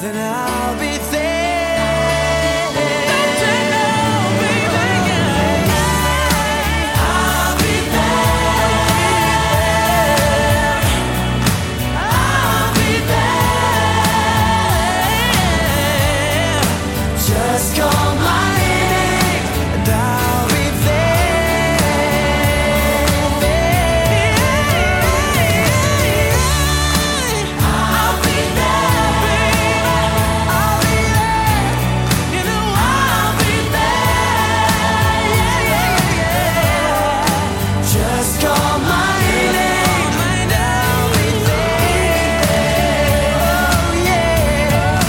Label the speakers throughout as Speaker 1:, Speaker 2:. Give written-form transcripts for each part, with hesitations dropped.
Speaker 1: and I'll be there. Just call my name and I'll be there. I'll be there, baby. I'll be there. You know I'll be there. Yeah. Just call my name and I'll be there. Oh yeah.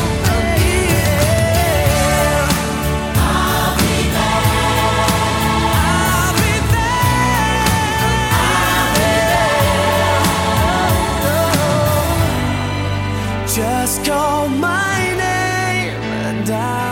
Speaker 1: Just call my name and